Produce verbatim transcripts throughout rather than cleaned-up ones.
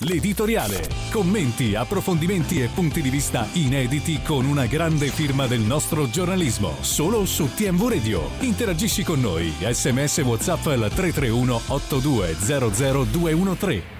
L'editoriale. Commenti, approfondimenti e punti di vista inediti con una grande firma del nostro giornalismo. Solo su T M V Radio. Interagisci con noi. Sms WhatsApp al tre tre uno otto due zero zero due uno tre.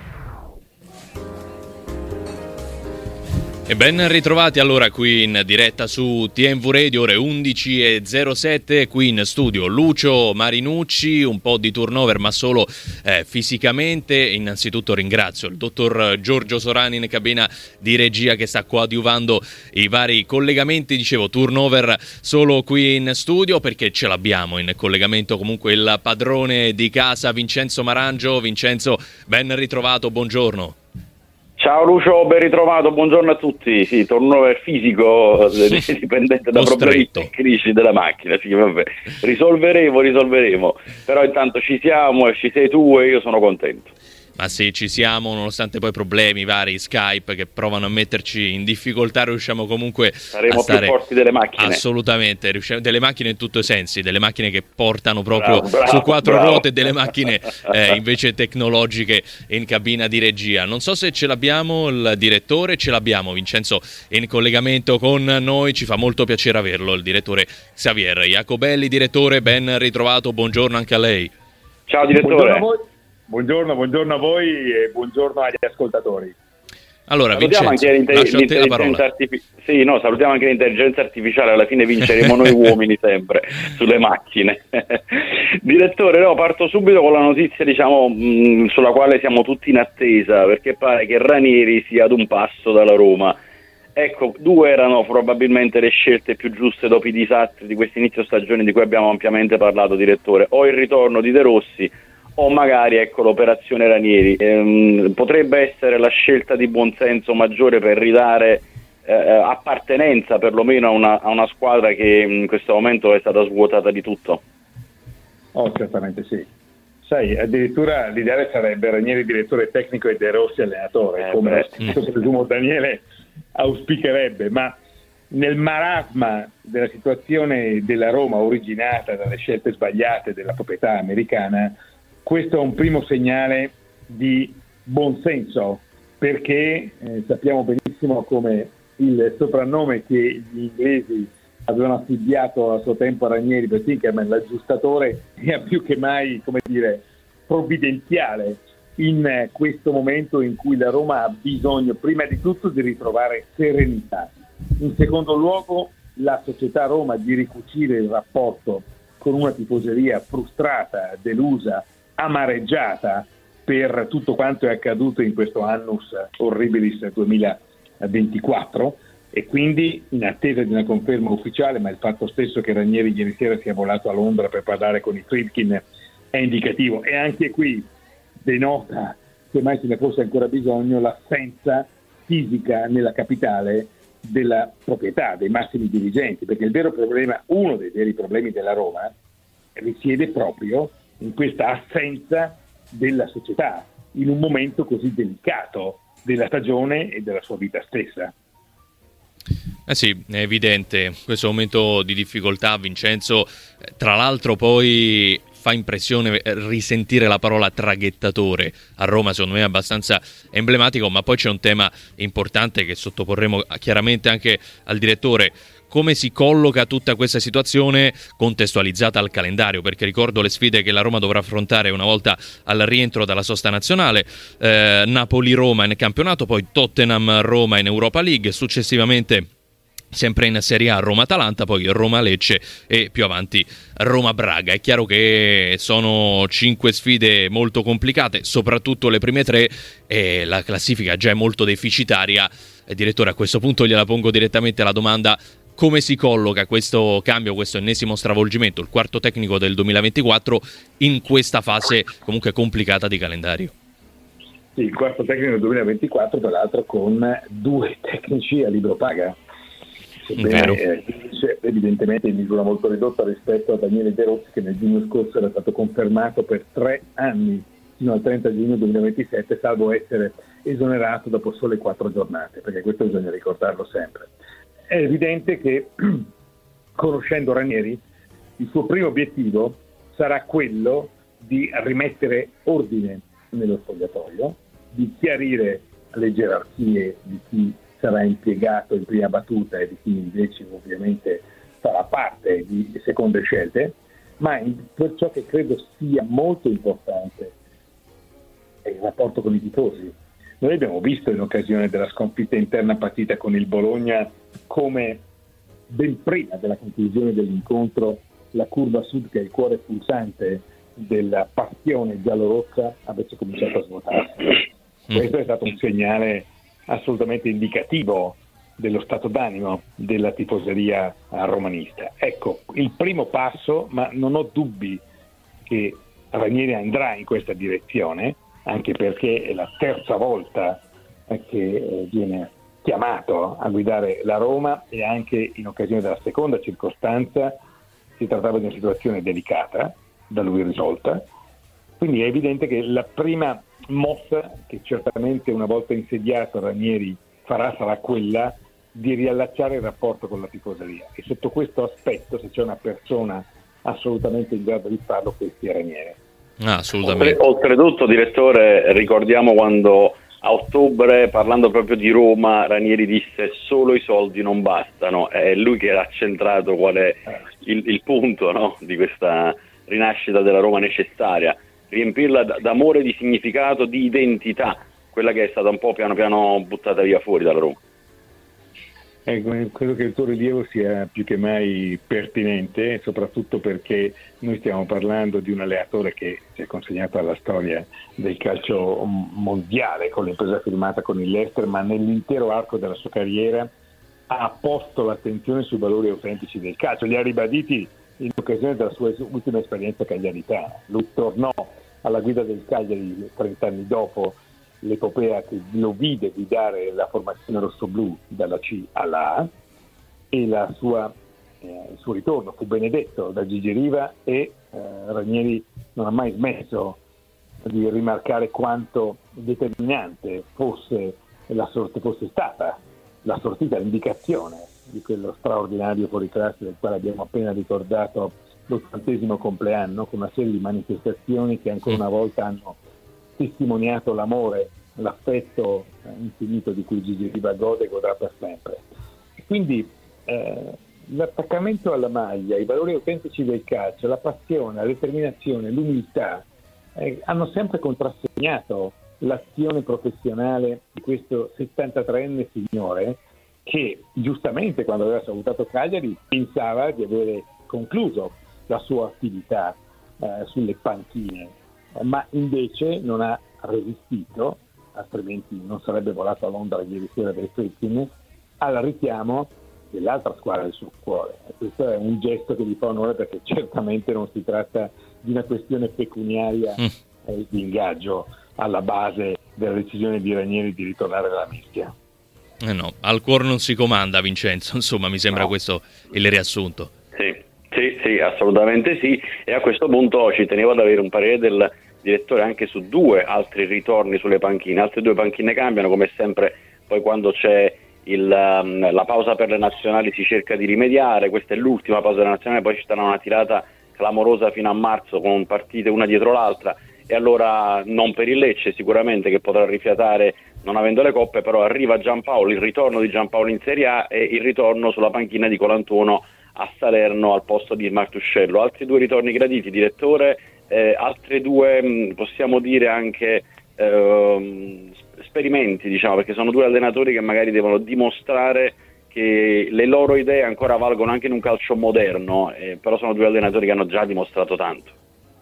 E ben ritrovati allora qui in diretta su T M V Radio, ore undici e zero sette, qui in studio Lucio Marinucci, un po' di turnover ma solo eh, fisicamente. Innanzitutto ringrazio il dottor Giorgio Sorani in cabina di regia che sta coadiuvando i vari collegamenti, dicevo turnover solo qui in studio perché ce l'abbiamo in collegamento comunque il padrone di casa Vincenzo Marangio. Vincenzo, ben ritrovato, buongiorno. Ciao Lucio, ben ritrovato, buongiorno a tutti. Sì, turnover fisico dipendente da problemi tecnici della macchina. Sì, vabbè. Risolveremo, risolveremo. Però intanto ci siamo e ci sei tu e io sono contento. Ma sì, ci siamo, nonostante poi problemi vari, Skype che provano a metterci in difficoltà, riusciamo comunque Saremo a stare più forti delle macchine. Assolutamente, riusciamo, delle macchine in tutti i sensi, delle macchine che portano proprio bravo, bravo, su quattro bravo. ruote, delle macchine eh, invece tecnologiche in cabina di regia. Non so se ce l'abbiamo il direttore, ce l'abbiamo Vincenzo in collegamento con noi, ci fa molto piacere averlo, il direttore Xavier Jacobelli. Direttore, ben ritrovato, buongiorno anche a lei. Ciao direttore. Buongiorno a voi. Buongiorno, buongiorno a voi e buongiorno agli ascoltatori. Allora, salutiamo Vincenzo, anche l'inter- lascio a te la parola. Artific- sì, no, salutiamo anche l'intelligenza artificiale, alla fine vinceremo noi uomini sempre sulle macchine. Direttore, no, parto subito con la notizia, diciamo, mh, sulla quale siamo tutti in attesa, perché pare che Ranieri sia ad un passo dalla Roma. Ecco, due erano probabilmente le scelte più giuste dopo i disastri di questo inizio stagione di cui abbiamo ampiamente parlato, direttore, o il ritorno di De Rossi o magari ecco l'operazione Ranieri. Ehm, potrebbe essere la scelta di buonsenso maggiore per ridare eh, appartenenza perlomeno a una, a una squadra che in questo momento è stata svuotata di tutto. Oh, certamente sì. Sai, addirittura l'ideale sarebbe Ranieri direttore tecnico e De Rossi allenatore, eh, come beh. presumo Daniele auspicherebbe, ma nel marasma della situazione della Roma originata dalle scelte sbagliate della proprietà americana, questo è un primo segnale di buonsenso, perché eh, sappiamo benissimo come il soprannome che gli inglesi avevano affibbiato a suo tempo a Ranieri per Tinkerman, l'aggiustatore, è più che mai, come dire, provvidenziale in eh, questo momento in cui la Roma ha bisogno prima di tutto di ritrovare serenità. In secondo luogo, la società Roma di ricucire il rapporto con una tifoseria frustrata, delusa, amareggiata per tutto quanto è accaduto in questo annus horribilis duemilaventiquattro, e quindi in attesa di una conferma ufficiale, ma il fatto stesso che Ranieri ieri sera sia volato a Londra per parlare con i Friedkin è indicativo, e anche qui denota, se mai ce ne fosse ancora bisogno, l'assenza fisica nella capitale della proprietà, dei massimi dirigenti, perché il vero problema, uno dei veri problemi della Roma risiede proprio in questa assenza della società in un momento così delicato della stagione e della sua vita stessa. Eh sì, è evidente questo momento di difficoltà, Vincenzo. Tra l'altro poi fa impressione risentire la parola traghettatore a Roma, secondo me è abbastanza emblematico, ma poi c'è un tema importante che sottoporremo chiaramente anche al direttore. Come si colloca tutta questa situazione contestualizzata al calendario? Perché ricordo le sfide che la Roma dovrà affrontare una volta al rientro dalla sosta nazionale, eh, Napoli-Roma in campionato, poi Tottenham-Roma in Europa League, successivamente sempre in Serie A Roma-Atalanta, poi Roma-Lecce e più avanti Roma-Braga. È chiaro che sono cinque sfide molto complicate, soprattutto le prime tre, e la classifica già è molto deficitaria. Eh, direttore, a questo punto gliela pongo direttamente la domanda: come si colloca questo cambio, questo ennesimo stravolgimento, il quarto tecnico del duemilaventiquattro, in questa fase comunque complicata di calendario? Sì, il quarto tecnico del duemilaventiquattro, tra l'altro con due tecnici a libro paga, sebbene eh, evidentemente in misura molto ridotta rispetto a Daniele De Rossi, che nel giugno scorso era stato confermato per tre anni fino al trenta giugno duemilaventisette, salvo essere esonerato dopo sole quattro giornate, perché questo bisogna ricordarlo sempre. È evidente che, conoscendo Ranieri, il suo primo obiettivo sarà quello di rimettere ordine nello spogliatoio, di chiarire le gerarchie di chi sarà impiegato in prima battuta e di chi invece ovviamente farà parte di seconde scelte, ma per ciò che credo sia molto importante è il rapporto con i tifosi. Noi abbiamo visto in occasione della sconfitta interna partita con il Bologna come ben prima della conclusione dell'incontro la curva sud, che è il cuore pulsante della passione giallorossa, avesse cominciato a svuotarsi. Mm. Questo è stato un segnale assolutamente indicativo dello stato d'animo della tifoseria romanista. Ecco, il primo passo, ma non ho dubbi che Ranieri andrà in questa direzione, anche perché è la terza volta che viene chiamato a guidare la Roma, e anche in occasione della seconda circostanza si trattava di una situazione delicata da lui risolta. Quindi è evidente che la prima mossa che certamente una volta insediato Ranieri farà sarà quella di riallacciare il rapporto con la tifoseria, e sotto questo aspetto, se c'è una persona assolutamente in grado di farlo, questi è Ranieri. Ah, assolutamente. Oltre, oltretutto, direttore, ricordiamo quando a ottobre, parlando proprio di Roma, Ranieri disse: solo i soldi non bastano. È lui che ha centrato qual è il, il punto, no, di questa rinascita della Roma necessaria, riempirla d- d'amore, di significato, di identità, quella che è stata un po' piano piano buttata via fuori dalla Roma. Ecco, credo che il tuo rilievo sia più che mai pertinente, soprattutto perché noi stiamo parlando di un allenatore che si è consegnato alla storia del calcio mondiale con l'impresa firmata con il Leicester, ma nell'intero arco della sua carriera ha posto l'attenzione sui valori autentici del calcio, li ha ribaditi in occasione della sua ultima esperienza cagliaritana. Lui tornò alla guida del Cagliari trent'anni dopo l'epopea che lo vide guidare la formazione rossoblù dalla C alla A, e la sua, eh, il suo ritorno fu benedetto da Gigi Riva, e eh, Ranieri non ha mai smesso di rimarcare quanto determinante fosse la sorte, fosse stata la sortita, l'indicazione di quello straordinario fuoriclasse del quale abbiamo appena ricordato l'ottantesimo compleanno, con una serie di manifestazioni che ancora una volta hanno testimoniato l'amore, l'affetto infinito di cui Gigi Riva gode e godrà per sempre. Quindi eh, l'attaccamento alla maglia, i valori autentici del calcio, la passione, la determinazione, l'umiltà eh, hanno sempre contrassegnato l'azione professionale di questo settantatreenne signore che giustamente, quando aveva salutato Cagliari, pensava di avere concluso la sua attività eh, sulle panchine, ma invece non ha resistito, altrimenti non sarebbe volato a Londra ieri sera dai Fritzing, al richiamo dell'altra squadra del suo cuore. E questo è un gesto che gli fa onore, perché certamente non si tratta di una questione pecuniaria mm. eh, di ingaggio alla base della decisione di Ranieri di ritornare alla mischia. Eh no, al cuore non si comanda, Vincenzo, insomma mi sembra no. Questo il riassunto. Sì, sì, sì, assolutamente sì, e a questo punto ci tenevo ad avere un parere del direttore anche su due altri ritorni sulle panchine. Altre due panchine cambiano, come sempre poi quando c'è il, um, la pausa per le nazionali si cerca di rimediare. Questa è l'ultima pausa delle nazionali, poi ci sarà una tirata clamorosa fino a marzo con partite una dietro l'altra, e allora non per il Lecce sicuramente, che potrà rifiatare non avendo le coppe, però arriva Giampaolo, il ritorno di Giampaolo in Serie A e il ritorno sulla panchina di Colantuono a Salerno al posto di Martuscello. Altri due ritorni graditi, direttore, eh, altre due mh, possiamo dire anche eh, esperimenti, diciamo, perché sono due allenatori che magari devono dimostrare che le loro idee ancora valgono anche in un calcio moderno, eh, però sono due allenatori che hanno già dimostrato tanto.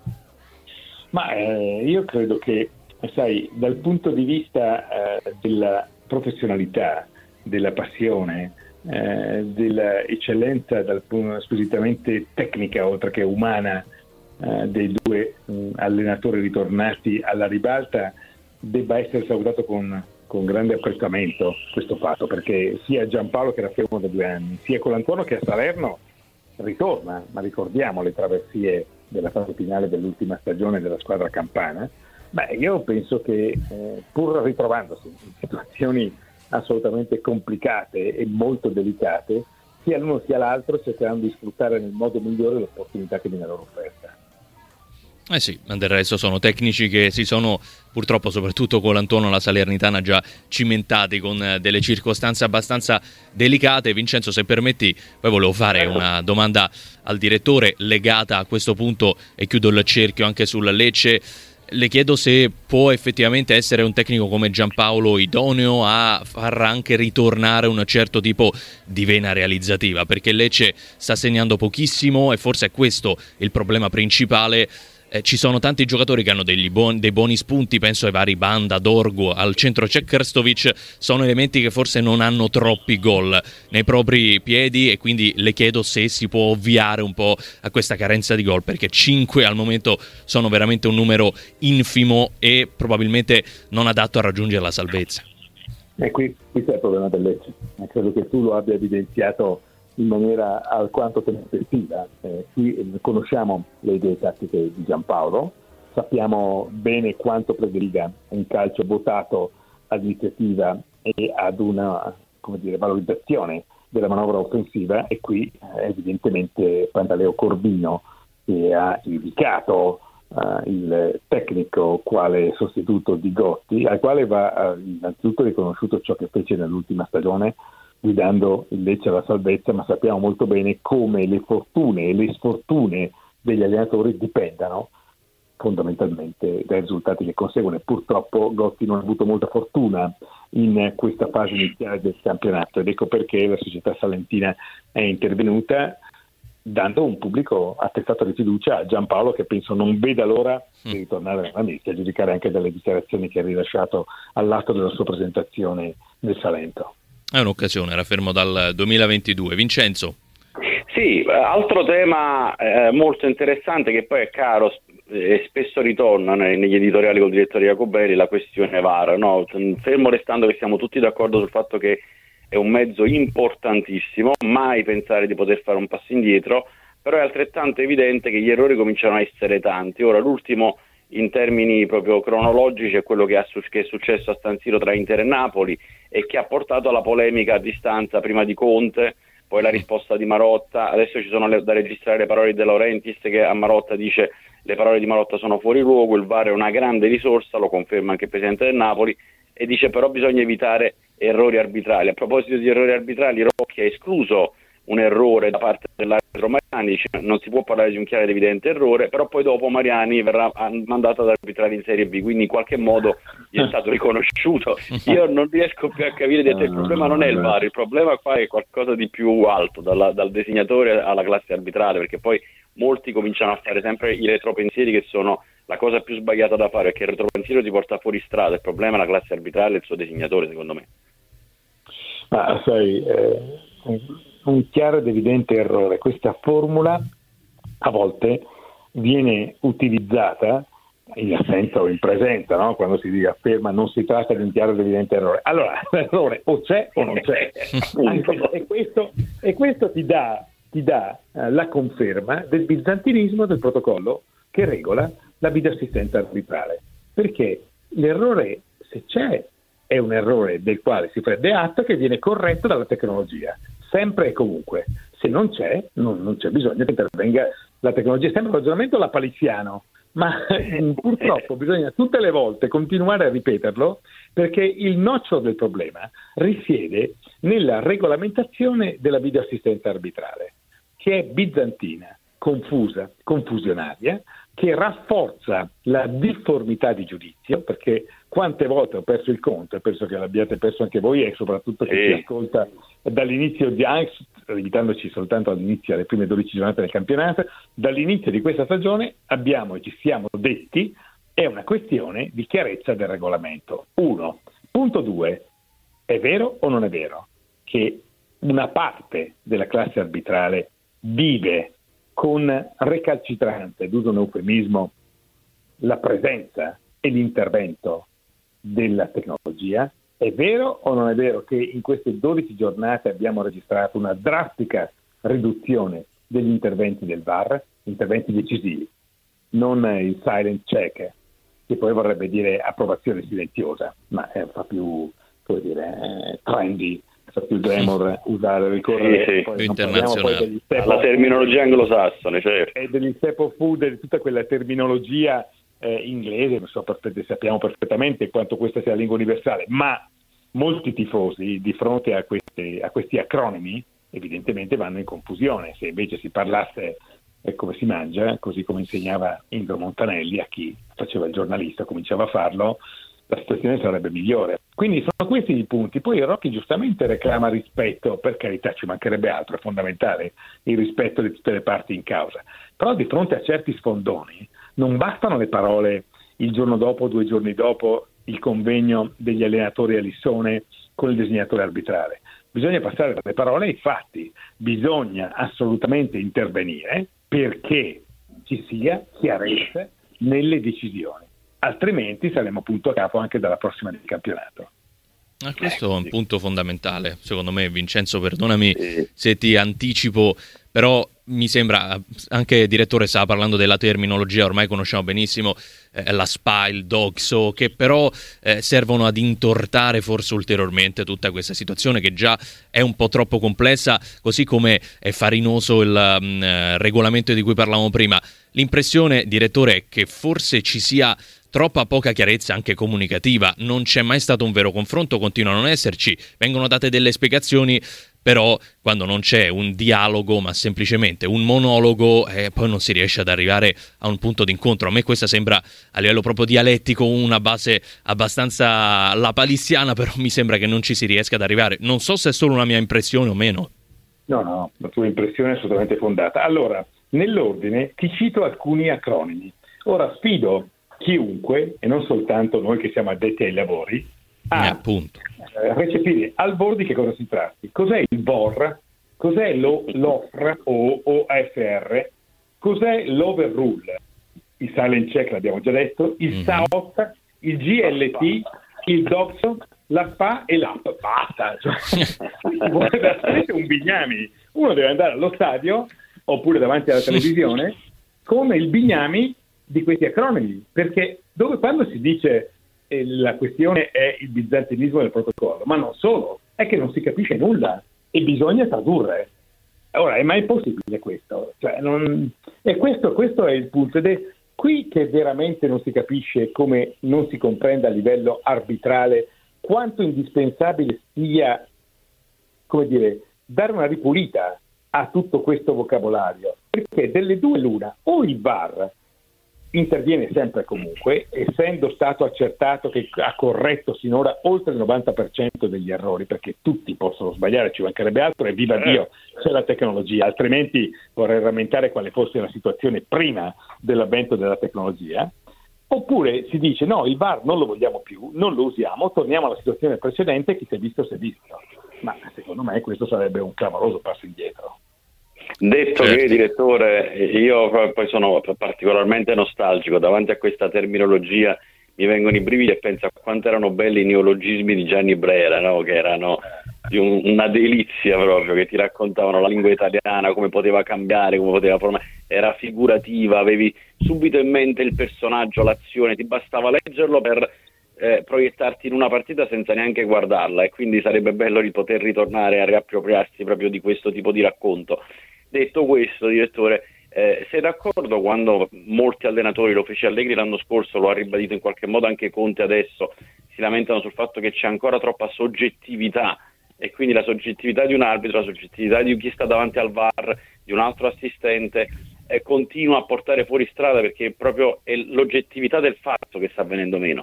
Ma eh, io credo che, sai, dal punto di vista eh, della professionalità, della passione, eh, dell'eccellenza dal punto squisitamente tecnica oltre che umana eh, dei due mh, allenatori ritornati alla ribalta, debba essere salutato con, con grande apprezzamento questo fatto, perché sia Giampaolo, che era fermo da due anni, sia Colantuono, che a Salerno ritorna, ma ricordiamo le traversie della fase finale dell'ultima stagione della squadra campana. Beh, io penso che eh, pur ritrovandosi in situazioni assolutamente complicate e molto delicate, sia l'uno sia l'altro cercheranno di sfruttare nel modo migliore l'opportunità che viene loro offerta. Eh sì, del resto sono tecnici che si sono purtroppo, soprattutto con l'Antuono la Salernitana, già cimentati con delle circostanze abbastanza delicate. Vincenzo, se permetti, poi volevo fare una domanda al direttore legata a questo punto e chiudo il cerchio anche sul Lecce. Le chiedo se può effettivamente essere un tecnico come Giampaolo idoneo a far anche ritornare un certo tipo di vena realizzativa, perché Lecce sta segnando pochissimo e forse è questo il problema principale. Eh, ci sono tanti giocatori che hanno degli buoni, dei buoni spunti, penso ai vari Banda, Dorgo, al centro c'è Krstovic, sono elementi che forse non hanno troppi gol nei propri piedi, e quindi le chiedo se si può ovviare un po' a questa carenza di gol, perché cinque al momento sono veramente un numero infimo e probabilmente non adatto a raggiungere la salvezza. E qui, qui c'è il problema del Lecce, credo che tu lo abbia evidenziato in maniera alquanto tempestiva. Eh, qui conosciamo le idee tattiche di Giampaolo, sappiamo bene quanto prediliga un calcio votato all'iniziativa e ad una, come dire, valorizzazione della manovra offensiva, e qui eh, evidentemente Pantaleo Corbino, che ha indicato uh, il tecnico quale sostituto di Gotti, al quale va uh, innanzitutto riconosciuto ciò che fece nell'ultima stagione guidando il Lecce alla salvezza, ma sappiamo molto bene come le fortune e le sfortune degli allenatori dipendano fondamentalmente dai risultati che conseguono, e purtroppo Gotti non ha avuto molta fortuna in questa fase iniziale del campionato, ed ecco perché la società salentina è intervenuta dando un pubblico attestato di fiducia a Giampaolo, che penso non veda l'ora di ritornare nella mischia, a giudicare anche dalle dichiarazioni che ha rilasciato all'atto della sua presentazione nel Salento. È un'occasione, era fermo dal duemilaventidue. Vincenzo? Sì, altro tema eh, molto interessante che poi è caro e spesso ritorna negli editoriali col direttore Jacobelli, la questione V A R, no? Fermo restando che siamo tutti d'accordo sul fatto che è un mezzo importantissimo, mai pensare di poter fare un passo indietro, però è altrettanto evidente che gli errori cominciano a essere tanti. Ora l'ultimo in termini proprio cronologici è quello che, ha, che è successo a San Siro tra Inter e Napoli, e che ha portato alla polemica a distanza prima di Conte, poi la risposta di Marotta. Adesso ci sono le, da registrare le parole di De Laurentiis, che a Marotta dice: le parole di Marotta sono fuori luogo, il V A R è una grande risorsa, lo conferma anche il presidente del Napoli, e dice però bisogna evitare errori arbitrali. A proposito di errori arbitrali, Rocchi ha escluso un errore da parte dell'arbitro Mariani, dice non si può parlare di un chiaro ed evidente errore, però poi dopo Mariani verrà mandato ad arbitrare in Serie B, quindi in qualche modo gli è stato riconosciuto. Io non riesco più a capire, detto, il problema non è il V A R, il problema qua è qualcosa di più alto, dalla, dal designatore alla classe arbitrale, perché poi molti cominciano a fare sempre i retropensieri, che sono la cosa più sbagliata da fare, perché il retropensiero ti porta fuori strada. Il problema è la classe arbitrale e il suo designatore, secondo me. Ma sai, eh, un chiaro ed evidente errore, questa formula a volte viene utilizzata in assenza o in presenza, no? Quando si afferma non si tratta di un chiaro ed evidente errore, allora l'errore o c'è o non c'è. Anche, e, questo, e questo ti dà, ti dà eh, la conferma del bizantinismo del protocollo che regola la videoassistenza arbitrale, perché l'errore, se c'è, è un errore del quale si prende atto, che viene corretto dalla tecnologia, sempre e comunque. Se non c'è, non, non c'è bisogno che intervenga la tecnologia. Sembra un ragionamento lapalissiano, ma purtroppo bisogna tutte le volte continuare a ripeterlo, perché il nocciolo del problema risiede nella regolamentazione della videoassistenza arbitrale, che è bizantina, confusa, confusionaria, che rafforza la difformità di giudizio, perché quante volte ho perso il conto, e penso che l'abbiate perso anche voi, e soprattutto chi ci ascolta dall'inizio di anche, limitandoci soltanto all'inizio, alle prime dodici giornate del campionato, dall'inizio di questa stagione abbiamo e ci siamo detti: è una questione di chiarezza del regolamento. Uno. Punto due. È vero o non è vero che una parte della classe arbitrale vive con recalcitrante, d'uso un eufemismo, la presenza e l'intervento della tecnologia? È vero o non è vero che in queste dodici giornate abbiamo registrato una drastica riduzione degli interventi del V A R, interventi decisivi, non il silent check, che poi vorrebbe dire approvazione silenziosa, ma eh, fa più, come dire, eh, trendy più glamour usare, ricorrere sì, sì, poi più non internazionale. poi degli step La of terminologia anglosassone, certo. e degli step of food e di tutta quella terminologia eh, inglese, so, perfett- sappiamo perfettamente quanto questa sia la lingua universale, ma molti tifosi di fronte a, queste, a questi acronimi evidentemente vanno in confusione. Se invece si parlasse eh, come si mangia, così come insegnava Indro Montanelli a chi faceva il giornalista, cominciava a farlo, la situazione sarebbe migliore. Quindi sono questi i punti. Poi Rocchi giustamente reclama rispetto, per carità, ci mancherebbe altro, è fondamentale il rispetto di tutte le parti in causa, però di fronte a certi sfondoni non bastano le parole il giorno dopo, due giorni dopo il convegno degli allenatori a Lissone con il disegnatore arbitrale. Bisogna passare dalle parole ai fatti, bisogna assolutamente intervenire perché ci sia chiarezza nelle decisioni, altrimenti saremo punto a capo anche dalla prossima del campionato. Ah, questo è un punto fondamentale, secondo me, Vincenzo, perdonami Sì. se ti anticipo, però mi sembra, anche direttore stava parlando della terminologia, ormai conosciamo benissimo eh, la S P A, il D O G S O, che però eh, servono ad intortare forse ulteriormente tutta questa situazione che già è un po' troppo complessa, così come è farinoso il mh, regolamento di cui parlavamo prima. L'impressione, direttore, è che forse ci sia troppa poca chiarezza anche comunicativa, non c'è mai stato un vero confronto, continua a non esserci, vengono date delle spiegazioni, però quando non c'è un dialogo ma semplicemente un monologo eh, poi non si riesce ad arrivare a un punto d'incontro. A me questa sembra a livello proprio dialettico una base abbastanza lapalissiana, però mi sembra che non ci si riesca ad arrivare. Non so se è solo una mia impressione o meno. No, no, la tua impressione è assolutamente fondata. Allora, nell'ordine ti cito alcuni acronimi. Ora sfido chiunque, e non soltanto noi che siamo addetti ai lavori, a Eh, appunto. eh, recepire al volo di che cosa si tratti. Cos'è il V O R? Cos'è lo, l'O F R o O F R? Cos'è l'Overrule? Il Silent Check l'abbiamo già detto, il Mhm. S A O T, il G L T, il D O X O, la S P A e l'App. Basta! Cioè, vuole veramente un bignami. Uno deve andare allo stadio oppure davanti alla televisione con il bignami di questi acronimi, perché dove quando si dice eh, la questione è il bizantinismo del protocollo, ma non solo, è che non si capisce nulla e bisogna tradurre. Ora, è mai possibile questo? Cioè, non... E questo, questo è il punto, ed è qui che veramente non si capisce come non si comprenda a livello arbitrale quanto indispensabile sia, come dire, dare una ripulita a tutto questo vocabolario, perché delle due l'una, o il V A R interviene sempre e comunque, essendo stato accertato che ha corretto sinora oltre il novanta per cento degli errori, perché tutti possono sbagliare, ci mancherebbe altro, e viva Dio c'è la tecnologia, altrimenti vorrei rammentare quale fosse la situazione prima dell'avvento della tecnologia. Oppure si dice no, il V A R non lo vogliamo più, non lo usiamo, torniamo alla situazione precedente, chi si è visto si è visto. Ma secondo me questo sarebbe un clamoroso passo indietro. Detto Certo. che, direttore, io poi sono particolarmente nostalgico davanti a questa terminologia, mi vengono i brividi e penso a quanto erano belli i neologismi di Gianni Brera, no? Che erano di un, una delizia proprio, che ti raccontavano la lingua italiana, come poteva cambiare, come poteva formare, era figurativa, avevi subito in mente il personaggio, l'azione, ti bastava leggerlo per eh, proiettarti in una partita senza neanche guardarla, e quindi sarebbe bello di poter ritornare a riappropriarsi proprio di questo tipo di racconto. Detto questo, direttore, eh, sei d'accordo quando molti allenatori, lo fece Allegri l'anno scorso, lo ha ribadito in qualche modo anche Conte adesso, si lamentano sul fatto che c'è ancora troppa soggettività, e quindi la soggettività di un arbitro, la soggettività di chi sta davanti al V A R, di un altro assistente, eh, continua a portare fuori strada, perché proprio è l'oggettività del fatto che sta venendo meno?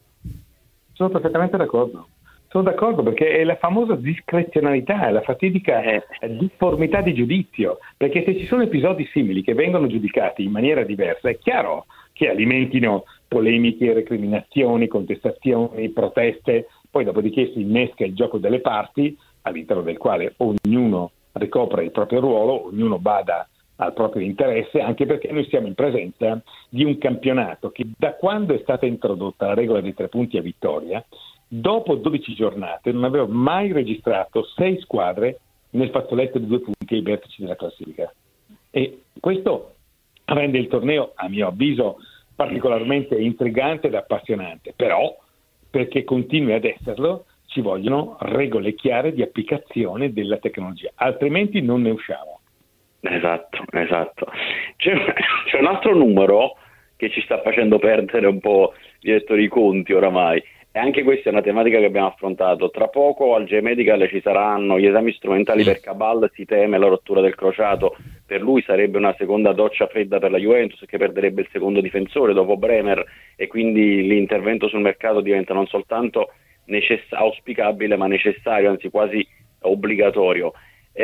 Sono perfettamente d'accordo. Sono d'accordo, perché è la famosa discrezionalità, è la fatidica eh, difformità di giudizio, perché se ci sono episodi simili che vengono giudicati in maniera diversa, è chiaro che alimentino polemiche, recriminazioni, contestazioni, proteste, poi dopodiché si innesca il gioco delle parti, all'interno del quale ognuno ricopre il proprio ruolo, ognuno bada al proprio interesse, anche perché noi siamo in presenza di un campionato che, da quando è stata introdotta la regola dei tre punti a vittoria, dopo dodici giornate non avevo mai registrato sei squadre nel fazzoletto di due punti ai vertici della classifica, e questo rende il torneo, a mio avviso, particolarmente intrigante ed appassionante. Però, perché continui ad esserlo, ci vogliono regole chiare di applicazione della tecnologia, altrimenti non ne usciamo. Esatto, esatto. C'è, c'è un altro numero che ci sta facendo perdere un po', direttori, i conti oramai, e anche questa è una tematica che abbiamo affrontato. Tra poco al J-Medical ci saranno gli esami strumentali per Cabal, si teme la rottura del crociato, per lui sarebbe una seconda doccia fredda per la Juventus, che perderebbe il secondo difensore dopo Bremer, e quindi l'intervento sul mercato diventa non soltanto necess- auspicabile ma necessario, anzi quasi obbligatorio.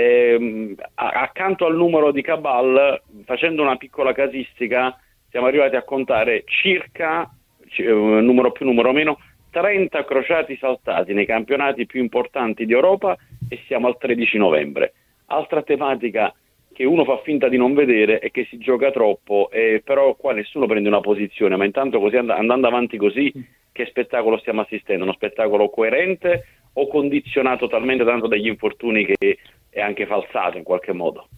Ehm, accanto al numero di Cabal, facendo una piccola casistica, siamo arrivati a contare circa, numero più numero meno, trenta crociati saltati nei campionati più importanti di Europa, e siamo al tredici novembre. Altra tematica che uno fa finta di non vedere è che si gioca troppo, e però qua nessuno prende una posizione, ma intanto così and- andando avanti così, che spettacolo stiamo assistendo? Uno spettacolo coerente o condizionato talmente tanto dagli infortuni che è anche falsato in qualche modo?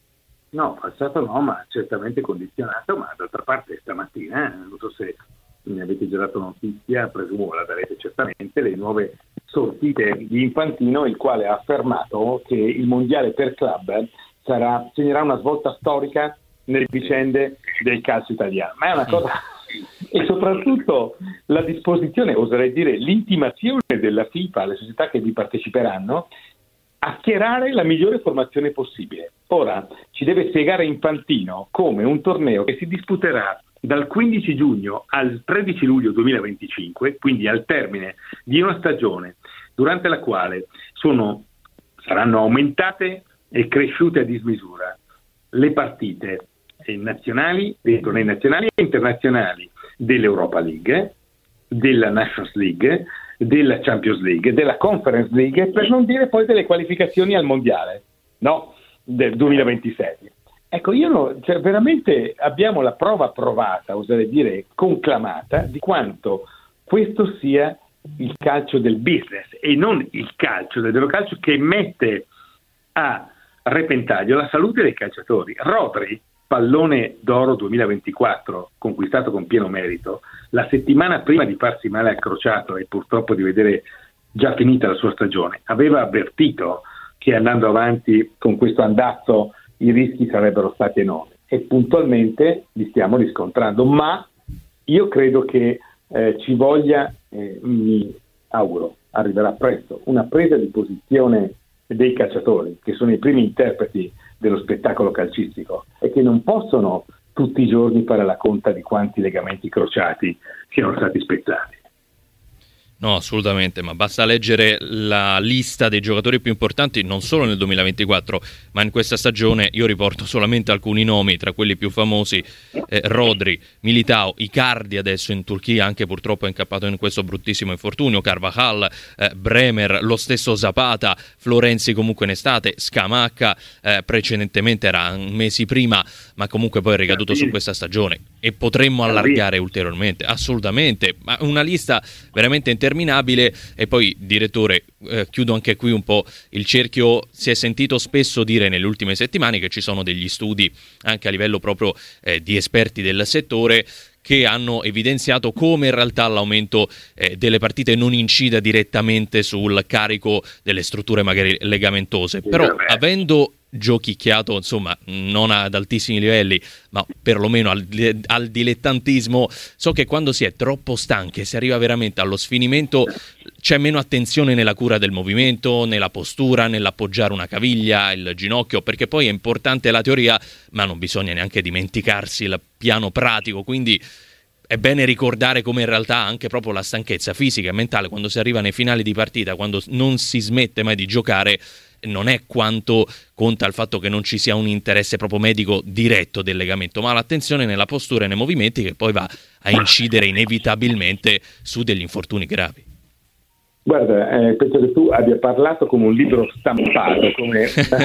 No, falsato no, ma certamente condizionato, ma d'altra parte stamattina, eh, non so se ne avete già dato notizia, presumo la darete certamente, le nuove sortite di Infantino, il quale ha affermato che il mondiale per club sarà, segnerà una svolta storica nelle vicende del calcio italiano, ma è una cosa, e soprattutto la disposizione, oserei dire l'intimazione della FIFA alle società che vi parteciperanno a schierare la migliore formazione possibile. Ora ci deve spiegare Infantino come un torneo che si disputerà dal quindici giugno al tredici luglio duemilaventicinque, quindi al termine di una stagione durante la quale sono, saranno aumentate e cresciute a dismisura le partite nazionali, dei tornei nazionali e internazionali dell'Europa League, della Nations League, della Champions League, della Conference League, per non dire poi delle qualificazioni al mondiale, no? Del duemilaventisei. Ecco, io no, cioè veramente abbiamo la prova provata, oserei dire conclamata, di quanto questo sia il calcio del business e non il calcio del vero calcio, che mette a repentaglio la salute dei calciatori. Rodri, pallone d'oro duemilaventiquattro, conquistato con pieno merito, la settimana prima di farsi male al crociato e purtroppo di vedere già finita la sua stagione, aveva avvertito che andando avanti con questo andazzo i rischi sarebbero stati enormi, e puntualmente li stiamo riscontrando, ma io credo che eh, ci voglia, eh, mi auguro, arriverà presto, una presa di posizione dei calciatori, che sono i primi interpreti dello spettacolo calcistico e che non possono tutti i giorni fare la conta di quanti legamenti crociati siano stati spezzati. No, assolutamente, ma basta leggere la lista dei giocatori più importanti non solo nel duemilaventiquattro, ma in questa stagione. Io riporto solamente alcuni nomi, tra quelli più famosi: eh, Rodri, Militao, Icardi adesso in Turchia, anche purtroppo è incappato in questo bruttissimo infortunio, Carvajal, eh, Bremer, lo stesso Zapata, Florenzi comunque in estate, Scamacca, eh, precedentemente era mesi prima, ma comunque poi è ricaduto su questa stagione, e potremmo allargare ulteriormente, assolutamente, ma una lista veramente interessante, terminabile. E poi, direttore, eh, chiudo anche qui un po' il cerchio. Si è sentito spesso dire nelle ultime settimane che ci sono degli studi anche a livello proprio eh, di esperti del settore che hanno evidenziato come in realtà l'aumento eh, delle partite non incida direttamente sul carico delle strutture magari legamentose, però avendo giochicchiato, insomma, non ad altissimi livelli, ma perlomeno al, al dilettantismo, so che quando si è troppo stanchi e si arriva veramente allo sfinimento c'è meno attenzione nella cura del movimento, nella postura, nell'appoggiare una caviglia, il ginocchio, perché poi è importante la teoria, ma non bisogna neanche dimenticarsi il piano pratico, quindi è bene ricordare come in realtà anche proprio la stanchezza fisica e mentale, quando si arriva nei finali di partita, quando non si smette mai di giocare, non è quanto conta il fatto che non ci sia un interesse proprio medico diretto del legamento, ma l'attenzione nella postura e nei movimenti, che poi va a incidere inevitabilmente su degli infortuni gravi. Guarda, eh, penso che tu abbia parlato come un libro stampato, come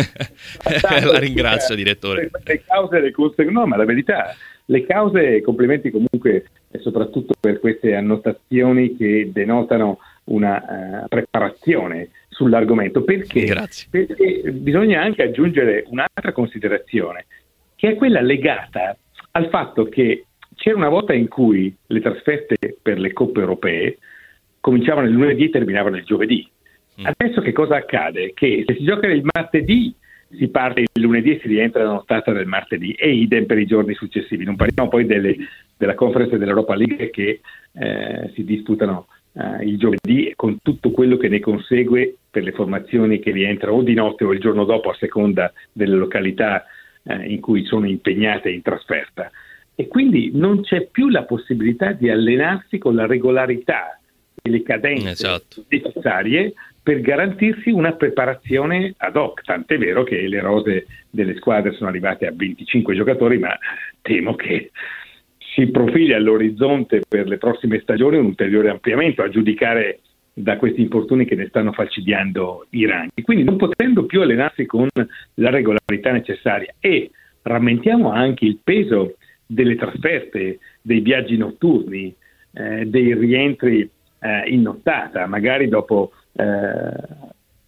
la ringrazio, direttore. Le cause e le conseguenze, no, ma la verità, le cause, complimenti comunque, e soprattutto per queste annotazioni che denotano una uh, preparazione sull'argomento, perché? Grazie. Perché bisogna anche aggiungere un'altra considerazione, che è quella legata al fatto che c'era una volta in cui le trasferte per le coppe europee cominciavano il lunedì e terminavano il giovedì, Adesso che cosa accade? Che se si gioca il martedì si parte il lunedì e si rientra nella nottata del martedì, e idem per i giorni successivi. Non parliamo poi delle, della Conference dell'Europa League che eh, si disputano eh, il giovedì, con tutto quello che ne consegue per le formazioni che rientrano o di notte o il giorno dopo, a seconda delle località eh, in cui sono impegnate in trasferta. E quindi non c'è più la possibilità di allenarsi con la regolarità e le cadenze esatto. necessarie per garantirsi una preparazione ad hoc, tant'è vero che le rose delle squadre sono arrivate a venticinque giocatori, ma temo che si profili all'orizzonte per le prossime stagioni un ulteriore ampliamento, a giudicare da questi infortuni che ne stanno falcidiando i ranghi. Quindi non potendo più allenarsi con la regolarità necessaria, e rammentiamo anche il peso delle trasferte, dei viaggi notturni, eh, dei rientri eh, in nottata, magari dopo Eh,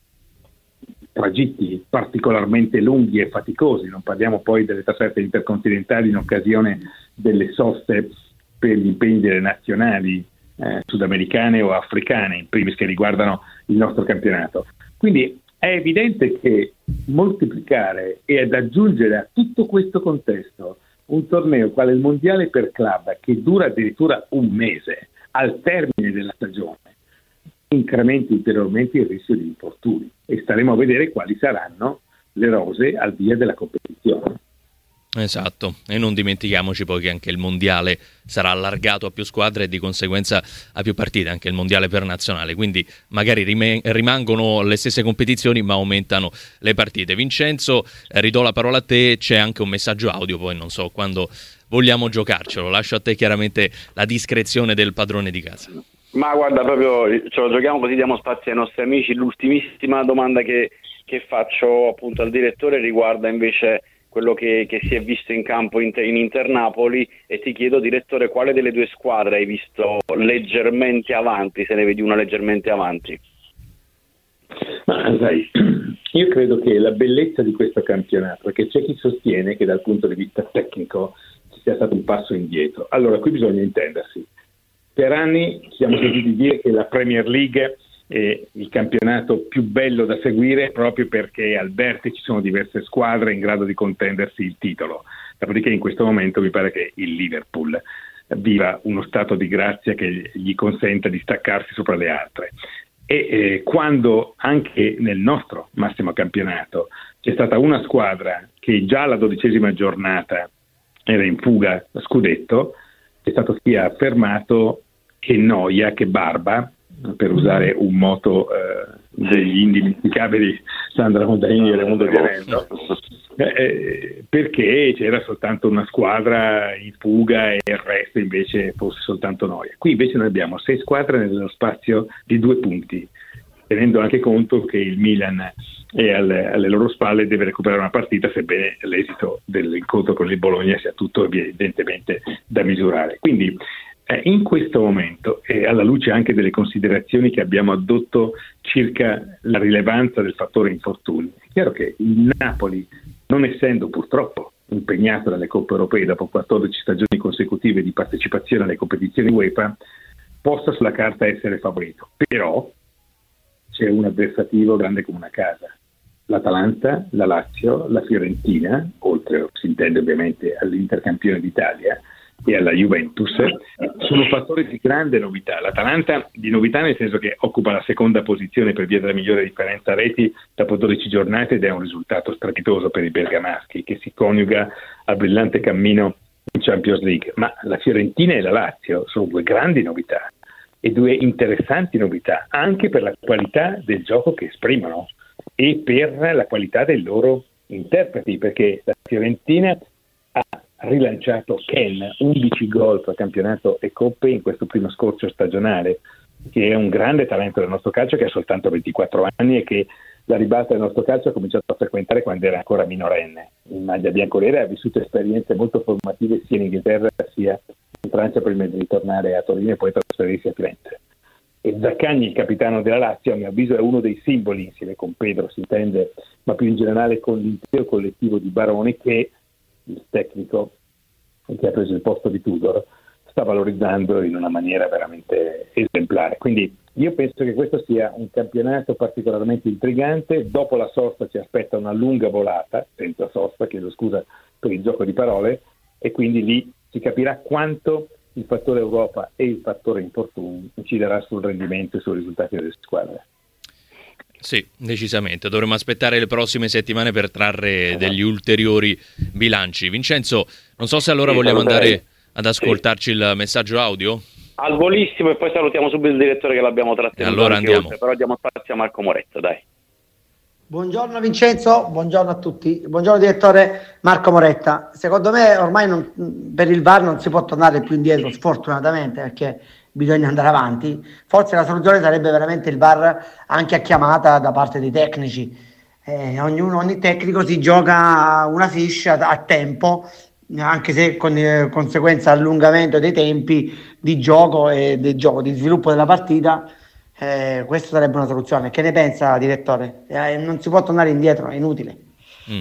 tragitti particolarmente lunghi e faticosi. Non parliamo poi delle trasferte intercontinentali in occasione delle soste per gli impegni delle nazionali eh, sudamericane o africane, in primis, che riguardano il nostro campionato. Quindi è evidente che moltiplicare e ad aggiungere a tutto questo contesto un torneo quale il mondiale per club, che dura addirittura un mese al termine della stagione, incrementi ulteriormente il rischio di infortuni, e staremo a vedere quali saranno le rose al via della competizione. Esatto, e non dimentichiamoci poi che anche il mondiale sarà allargato a più squadre e di conseguenza a più partite, anche il mondiale per nazionale, quindi magari rim- rimangono le stesse competizioni ma aumentano le partite. Vincenzo, ridò la parola a te, c'è anche un messaggio audio, poi non so quando vogliamo giocarcelo, lascio a te chiaramente la discrezione del padrone di casa. Ma guarda, proprio ce lo giochiamo così, diamo spazio ai nostri amici. L'ultimissima domanda che, che faccio appunto al direttore riguarda invece quello che, che si è visto in campo in, in Inter-Napoli, e ti chiedo, direttore, quale delle due squadre hai visto leggermente avanti, se ne vedi una leggermente avanti? Ma sai, io credo che la bellezza di questo campionato, perché c'è chi sostiene che dal punto di vista tecnico ci sia stato un passo indietro. Allora, qui bisogna intendersi. Per anni ci siamo sentiti dire che la Premier League è il campionato più bello da seguire proprio perché al vertice ci sono diverse squadre in grado di contendersi il titolo. Dopodiché in questo momento mi pare che il Liverpool viva uno stato di grazia che gli consenta di staccarsi sopra le altre. E eh, quando anche nel nostro massimo campionato c'è stata una squadra che già alla dodicesima giornata era in fuga scudetto, è stato sia affermato che noia, che barba, per usare un moto eh, degli indimenticabili Sandra Montaini e Raimondo Vianello, eh, perché c'era soltanto una squadra in fuga e il resto invece fosse soltanto noia. Qui invece noi abbiamo sei squadre nello spazio di due punti, tenendo anche conto che il Milan è alle, alle loro spalle e deve recuperare una partita, sebbene l'esito dell'incontro con il Bologna sia tutto evidentemente da misurare. Quindi eh, in questo momento, e alla luce anche delle considerazioni che abbiamo addotto circa la rilevanza del fattore infortuni, è chiaro che il Napoli, non essendo purtroppo impegnato dalle coppe europee dopo quattordici stagioni consecutive di partecipazione alle competizioni UEFA, possa sulla carta essere favorito. Però c'è un avversativo grande come una casa. L'Atalanta, la Lazio, la Fiorentina, oltre, si intende ovviamente, all'Intercampione d'Italia e alla Juventus, sono fattori di grande novità. L'Atalanta di novità nel senso che occupa la seconda posizione per via della migliore differenza reti dopo dodici giornate, ed è un risultato strepitoso per i bergamaschi, che si coniuga al brillante cammino in Champions League. Ma la Fiorentina e la Lazio sono due grandi novità e due interessanti novità anche per la qualità del gioco che esprimono e per la qualità dei loro interpreti, perché la Fiorentina ha rilanciato Ken, undici gol tra campionato e coppe in questo primo scorcio stagionale, che è un grande talento del nostro calcio, che ha soltanto ventiquattro anni e che la ribalta del nostro calcio ha cominciato a frequentare quando era ancora minorenne. In maglia bianconera ha vissuto esperienze molto formative sia in Inghilterra sia in Francia prima di ritornare a Torino e poi trasferirsi a Firenze. E Zaccagni, il capitano della Lazio, a mio avviso è uno dei simboli, insieme con Pedro si intende, ma più in generale con l'intero collettivo di Baroni, che il tecnico che ha preso il posto di Tudor sta valorizzando in una maniera veramente esemplare. Quindi Io penso che questo sia un campionato particolarmente intrigante. Dopo la sosta ci aspetta una lunga volata, senza sosta, chiedo scusa per il gioco di parole, e quindi lì si capirà quanto il fattore Europa e il fattore infortuni inciderà sul rendimento e sui risultati delle squadre. Sì, decisamente. Dovremo aspettare le prossime settimane per trarre degli ulteriori bilanci. Vincenzo, non so se allora sì, vogliamo andare ad ascoltarci sì. il messaggio audio? Al volissimo, e poi salutiamo subito il direttore che l'abbiamo trattenuto. Allora andiamo. Oltre, però diamo spazio a Marco Moretta, dai. Buongiorno Vincenzo, buongiorno a tutti. Buongiorno direttore Marco Moretta. Secondo me ormai non, per il V A R non si può tornare più indietro, sfortunatamente, perché bisogna andare avanti. Forse la soluzione sarebbe veramente il V A R anche a chiamata da parte dei tecnici. Eh, ognuno, ogni tecnico si gioca una fish a, a tempo, anche se con eh, conseguenza allungamento dei tempi di gioco e del gioco di sviluppo della partita. Eh, questa sarebbe una soluzione. Che ne pensa, direttore? Eh, non si può tornare indietro, è inutile. Mm.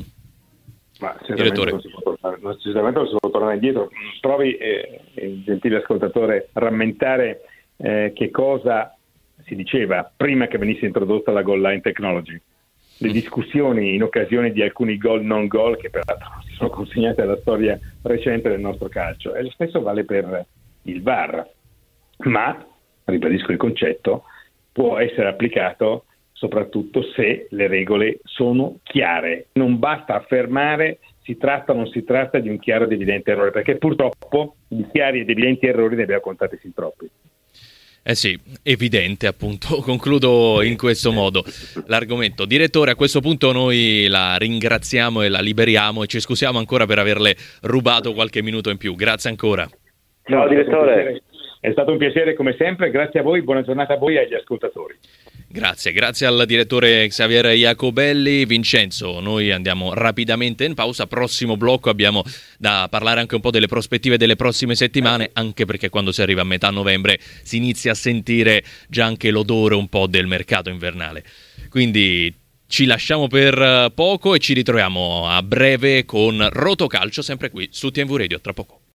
Ma certamente non si può tornare, non, certamente non si può tornare indietro. Provi, eh, il gentile ascoltatore, a rammentare eh, che cosa si diceva prima che venisse introdotta la goal line technology. Le discussioni in occasione di alcuni gol non gol che peraltro si sono consegnate alla storia recente del nostro calcio, e lo stesso vale per il V A R, ma ribadisco il concetto, può essere applicato soprattutto se le regole sono chiare. Non basta affermare si tratta o non si tratta di un chiaro ed evidente errore, perché purtroppo di chiari ed evidenti errori ne abbiamo contati sin troppi. Eh sì, evidente appunto. Concludo in questo modo l'argomento. Direttore, a questo punto noi la ringraziamo e la liberiamo e ci scusiamo ancora per averle rubato qualche minuto in più. Grazie ancora. Ciao direttore. È stato un piacere come sempre, grazie a voi, buona giornata a voi e agli ascoltatori. Grazie, grazie al direttore Xavier Jacobelli. Vincenzo, noi andiamo rapidamente in pausa, prossimo blocco abbiamo da parlare anche un po' delle prospettive delle prossime settimane, anche perché quando si arriva a metà novembre si inizia a sentire già anche l'odore un po' del mercato invernale. Quindi ci lasciamo per poco e ci ritroviamo a breve con Rotocalcio, sempre qui su T M V Radio, tra poco.